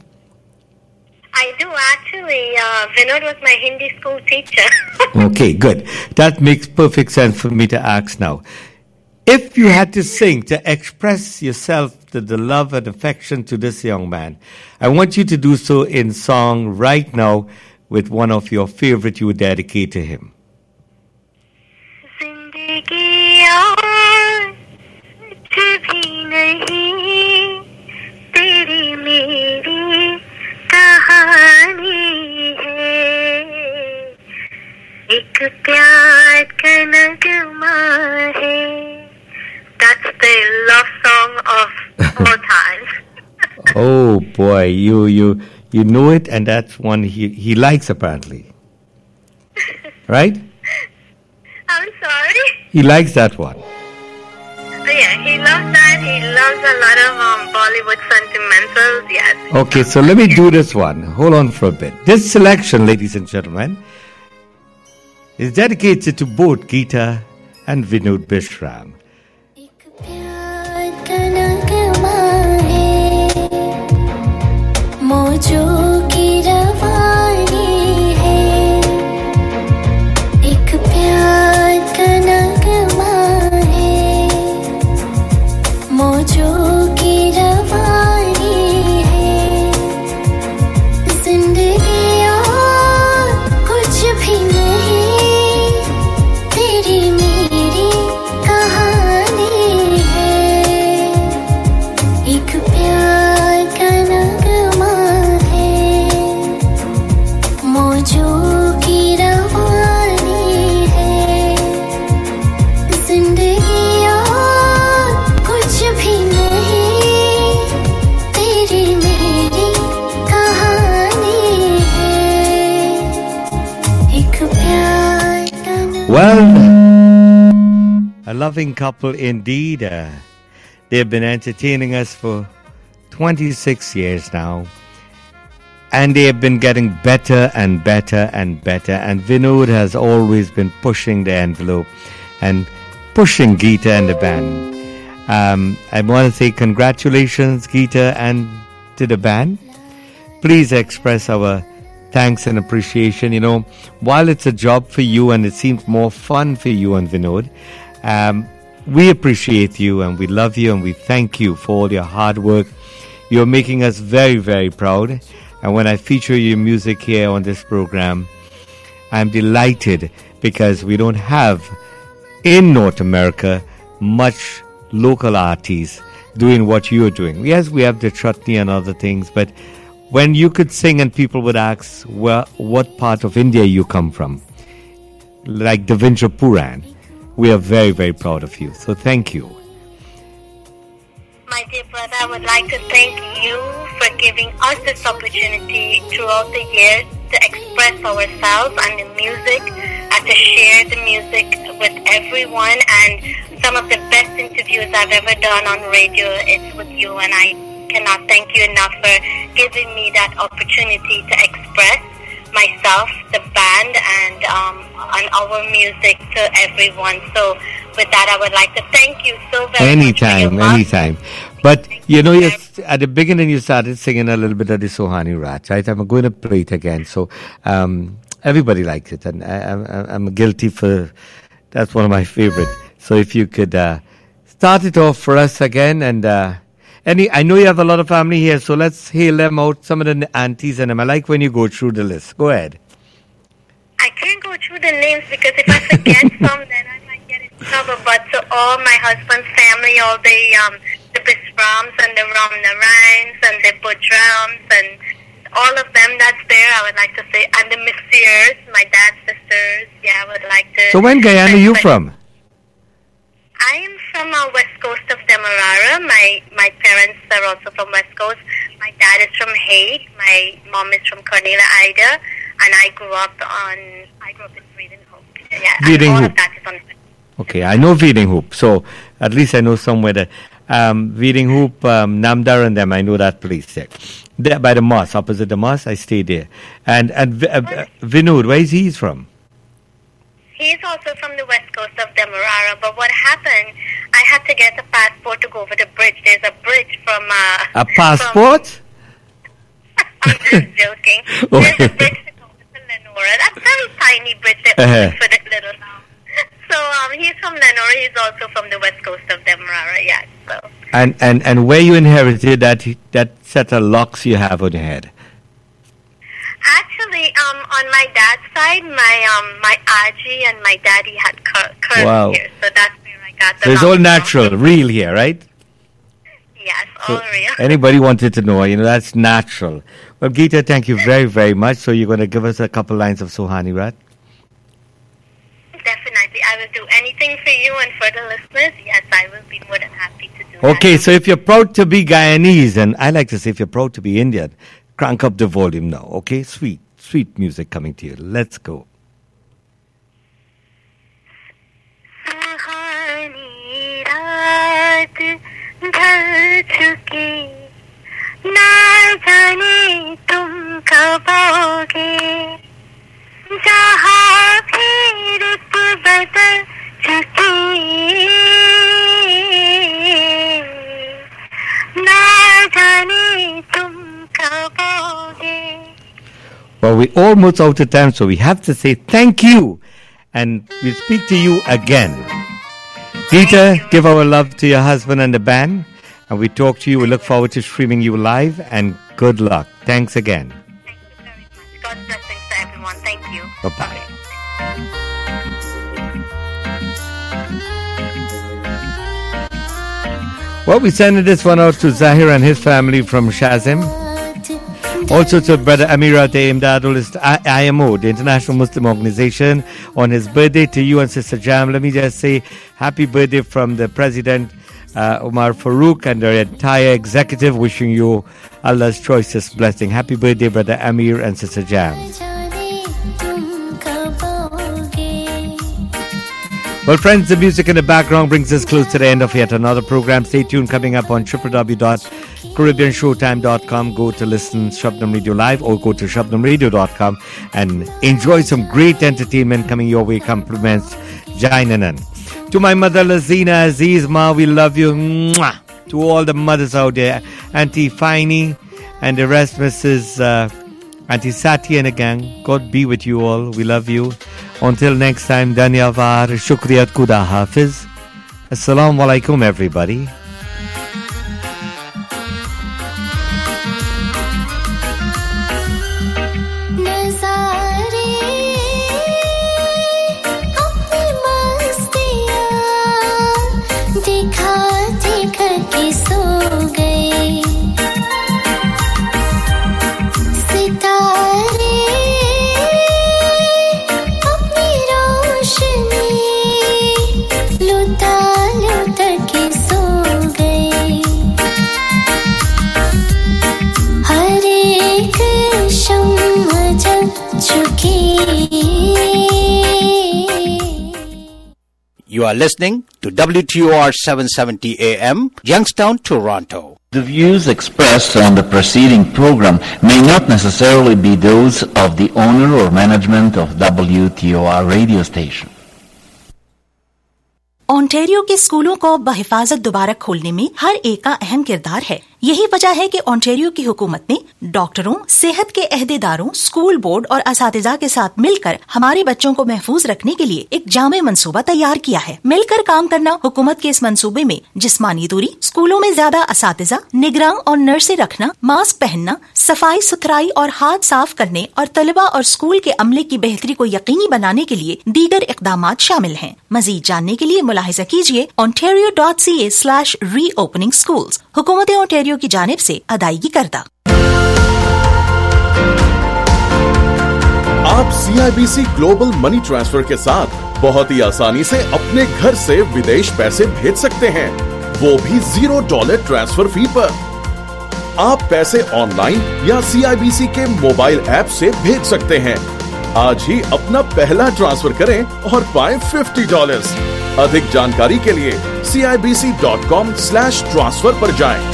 I do actually. Uh, Vinod was my Hindi school teacher. Okay, good. That makes perfect sense for me to ask now. If you had to sing to express yourself, to the love and affection to this young man, I want you to do so in song right now with one of your favorite you would dedicate to him. जिंदगी और कुछ भी नहीं, तेरी मेरी कहानी है, एक प्यार का नगमा है. That's the love song of all time. Oh boy, you you you know it, and that's one he he likes apparently, right? I'm sorry. He likes that one. Yeah, he loves that. He loves a lot of um, Bollywood sentimentals. Yes. Okay, so let me do this one. Hold on for a bit. This selection, ladies and gentlemen, is dedicated to both Geeta and Vinod Bishram. मौजों की रवानी है, एक प्यार का नगमा है, मौजों की रवानी है, जिंदगी और कुछ भी नहीं, तेरी मेरी कहानी A loving couple indeed. Uh, they've been entertaining us for twenty-six years now. And they have been getting better and better and better. And Vinod has always been pushing the envelope and pushing Geeta and the band. Um, I want to say congratulations, Geeta, and to the band. Please express our thanks and appreciation. You know, while it's a job for you and it seems more fun for you and Vinod, um, we appreciate you and we love you and we thank you for all your hard work. You're making us very, very proud. And when I feature your music here on this program, I'm delighted because we don't have in North America much local artists doing what you're doing. Yes, we have the chutney and other things, but when you could sing and people would ask, well, what part of India you come from, like Devendra Puran, we are very, very proud of you. So thank you. My dear brother, I would like to thank you for giving us this opportunity throughout the years to express ourselves and the music and to share the music with everyone. And some of the best interviews I've ever done on radio is with you, and I cannot thank you enough for giving me that opportunity to express myself, the band, and um, and our music to everyone. So with that, I would like to thank you so very anytime, much. Anytime, anytime. But, you know, you, at the beginning you started singing a little bit of the Sohani Rat, right? I'm going to play it again. So um, everybody likes it, and I, I, I'm guilty for, that's one of my favorite. So if you could uh, start it off for us again. And uh, any, I know you have a lot of family here, so let's hail them out, some of the aunties and them. I like when you go through the list. Go ahead. I can't go through the names because if I forget some, then I might get in trouble. But to all my husband's family, all the um, the Bisrams and the Ramnarines and the Budrams and all of them that's there, I would like to say, and the Messieurs, my dad's sisters, yeah, I would like to... So when Guyana are you from? I am from uh, West Coast of Demerara. My my parents are also from West Coast. My dad is from Hague. My mom is from Cornelia Ida. And I grew up on, I grew up in Breeding Hoop. Yeah, Breeding all Hoop. of that is on... Okay, I know Breeding Hoop, so at least I know somewhere that... Um, Breeding Hoop, um, Namdar and them, I know that place there. There by the mosque, opposite the mosque, I stayed there. And, and uh, uh, Vinod, where is he from? He's also from the west coast of Demerara, but what happened, I had to get a passport to go over the bridge. There's a bridge from... Uh, a passport? From, I'm just joking. Okay. There's a bridge to go over to Lenora. That's a very tiny bridge that Uh-huh. for the little town. So um, he's from Lenora. He's also from the west coast of Demerara, yes. So. And, and, and where you inherited that that set of locks you have on your head? Actually, um, on my dad's side, my um, my auntie and my daddy had cur- curls Wow. here, so that's where I got the. So it's all long natural, from. real here, right? Yes, So all real. anybody wanted to know, you know, that's natural. Well, Geeta, thank you very, very much. So you're going to give us a couple lines of Sohani Rat? Definitely, I will do anything for you and for the listeners. Yes, I will be more than happy to do Okay, that. so if you're proud to be Guyanese, and I like to say if you're proud to be Indian, crank up the volume now, okay? Sweet, sweet music coming to you. Let's go. सुहानी रात ढल चुकी, ना जाने तुम कब आओगे, जहाँ भी रुत बदल चुकी, ना जाने तुम कब आओगे. Well, we're almost out of time, so we have to say thank you. And we'll speak to you again. Geeta, give our love to your husband and the band. And we talk to you. We look forward to streaming you live. And good luck. Thanks again. Thank you very much. God's blessings to everyone. Thank you. Bye-bye. Well, we're sending this one out to Zahir and his family from Shazim. Also to Brother Amirat Imdadul, I M O, the International Muslim Organization, on his birthday. To you and Sister Jam, let me just say happy birthday from the President uh, Umar Farooq and the entire executive, wishing you Allah's choicest blessing. Happy birthday, Brother Amir and Sister Jam. Well, friends, the music in the background brings us close to the end of yet another program. Stay tuned. Coming up on w w w dot caribbean showtime dot com. Go to listen Shabnam Radio Live or go to shabnam radio dot com and enjoy some great entertainment coming your way. Compliments, Jainanan. To my mother, Lazina Aziz, Ma, we love you. Mwah. To all the mothers out there, Auntie Finey and the rest, Missus Uh, Auntie Sati and the gang, God be with you all. We love you. Until next time, Dhanyavad, Shukriyat, Kuda Hafiz. Assalamu alaikum, everybody. You are listening to W T O R seven seventy A M, Youngstown, Toronto. The views expressed on the preceding program may not necessarily be those of the owner or management of W T O R radio station. Ontario के स्कूलों को बहिफाजत दोबारा खोलने में हर एक का अहम किरदार है। यही वजह है कि ओंटारियो की हुकूमत ने डॉक्टरों, सेहत के अहदेदारों, स्कूल बोर्ड और असातिज़ा के साथ मिलकर हमारे बच्चों को महफूज रखने के लिए एक जामे मंसूबा तैयार किया है। मिलकर काम करना हुकूमत के इस मंसूबे में जिस्मानी दूरी, स्कूलों में ज्यादा असातिज़ा, निगरान और नर्सें रखना, मास्क पहनना, सफाई सुथराई और हाथ साफ करने और तलबा और स्कूल के अमले की बेहतरी को यकीनी बनाने के लिए दीगर इक़दामात शामिल हैं। मजीद जानने के लिए मुलाहिजा कीजिए ontario dot c a slash reopening schools। हुकूमत ओंटारियो की जानिब से अदायगी करदा। आप C I B C global money transfer के साथ बहुत ही आसानी से अपने घर से विदेश पैसे भेज सकते हैं, वो भी जीरो डॉलर ट्रांसफर फी पर। आप पैसे ऑनलाइन या सी आई बी सी के मोबाइल ऐप से भेज सकते हैं। आज ही अपना पहला ट्रांसफर करें और पाएं फिफ्टी डॉलर्स। अधिक जानकारी के लिए C I B C dot com slash transfer पर जाएं।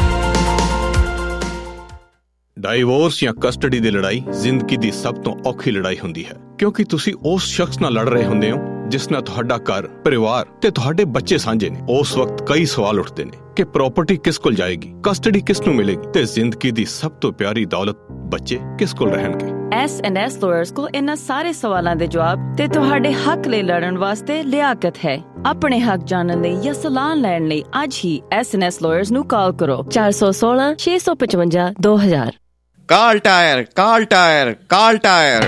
ਡਾਈਵੋਰਸ ਜਾਂ ਕਸਟਡੀ ਦੀ ਲੜਾਈ ਜ਼ਿੰਦਗੀ ਦੀ ਸਭ ਤੋਂ ਔਖੀ ਲੜਾਈ ਹੁੰਦੀ ਹੈ, ਕਿਉਂਕਿ ਤੁਸੀਂ ਉਸ ਸ਼ਖਸ ਨਾਲ ਲੜ ਰਹੇ ਹੁੰਦੇ ਹੋ ਜਿਸ ਨਾਲ ਤੁਹਾਡਾ ਘਰ, ਪਰਿਵਾਰ ਤੇ ਤੁਹਾਡੇ ਬੱਚੇ ਸਾਂਝੇ ਨੇ। ਉਸ ਵਕਤ ਕਈ ਸਵਾਲ ਉੱਠਦੇ ਨੇ ਕਿ ਪ੍ਰਾਪਰਟੀ ਕਿਸ ਕੋਲ ਜਾਏਗੀ, ਕਸਟਡੀ ਕਿਸ ਨੂੰ ਮਿਲੇਗੀ ਤੇ ਜ਼ਿੰਦਗੀ ਦੀ ਸਭ ਤੋਂ ਪਿਆਰੀ ਦੌਲਤ ਬੱਚੇ ਕਿਸ ਕੋਲ ਰਹਿਣਗੇ। ਐਸ ਐਂਡ ਐਸ ਲਾਇਰਸ ਕੋਲ ਇਹਨਾਂ ਸਾਰੇ ਸਵਾਲਾਂ ਦੇ ਜਵਾਬ ਤੇ ਤੁਹਾਡੇ ਹੱਕ ਲਈ ਲੜਨ ਵਾਸਤੇ ਲਿਆਕਤ ਹੈ। ਆਪਣੇ ਹੱਕ ਜਾਣਨ ਲਈ ਜਾਂ ਸਲਾਹ ਲੈਣ ਲਈ ਅੱਜ ਹੀ ਐਸ ਐਂਡ ਐਸ ਲਾਇਰਸ ਨੂੰ ਕਾਲ ਕਰੋ ਚਾਰ ਸੌ ਸੋਲਾਂ ਛੇ ਸੌ ਪਚਵੰਜਾ ਦੋ ਹਜ਼ਾਰ। Kal Tire, Kal Tire, Kal Tire.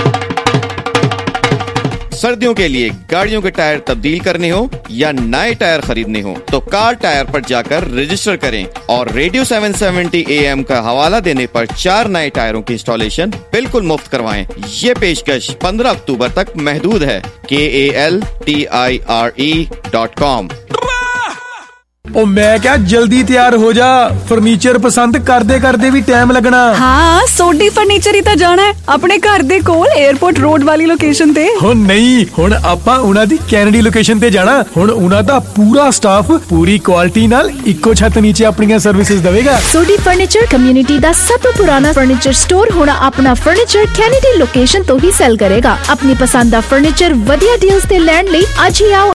सर्दियों के लिए गाड़ियों के टायर तब्दील करने हो या नए टायर खरीदने हो तो कार्ल टायर पर जाकर रजिस्टर करें और radio seven seventy A M का हवाला देने पर चार नए टायरों की इंस्टॉलेशन बिल्कुल मुफ्त करवाएं। ये पेशकश पंद्रह अक्टूबर तक महदूद है। K A L T I R E dot com. ओ मैं क्या जल्दी तैयार हो जा, फर्नीचर पसंद करदे करदे भी टाइम लगना। हाँ, सोडी फर्नीचर ही तो जाना है अपने घर दे कोल एयरपोर्ट रोड वाली लोकेशन ते। हो नहीं, हुण आपां उना दी कैनेडी लोकेशन ते जाना। हुण उना दा पूरा स्टाफ पूरी क्वालिटी नाल इक्को छत नीचे अपनी सर्विसेज देवेगा। सोडी फर्नीचर कम्युनिटी दा सब तो पुराना फर्नीचर स्टोर हुण अपना फर्नीचर कैनेडी लोकेशन तो ही सेल करेगा। अपनी पसंद दा फर्नीचर वधिया डील्स ते लैण लई अज ही आओ